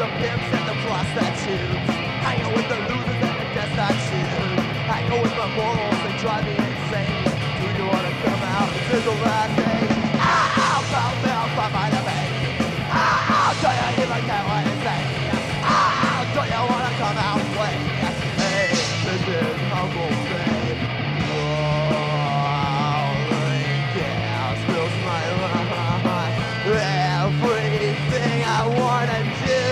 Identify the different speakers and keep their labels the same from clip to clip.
Speaker 1: the pimps and the prostitutes. Hanging with the losers and the destitute. Hanging with the morals, they drive me insane. Do you wanna come out? This is the last day. Found me, I'll find my enemy. Do you even care what I say? Do you wanna come out and play? Hey, this is Uncle Dave. Spills my mind. Everything I wanna do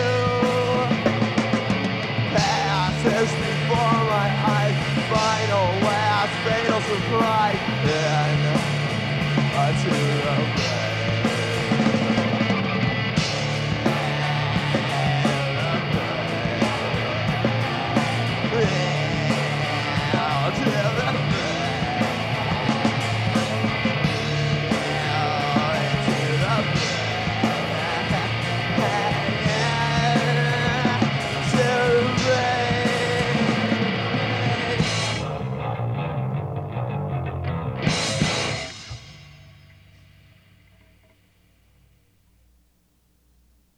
Speaker 1: passes before my eyes. Final last fatal surprise. And to the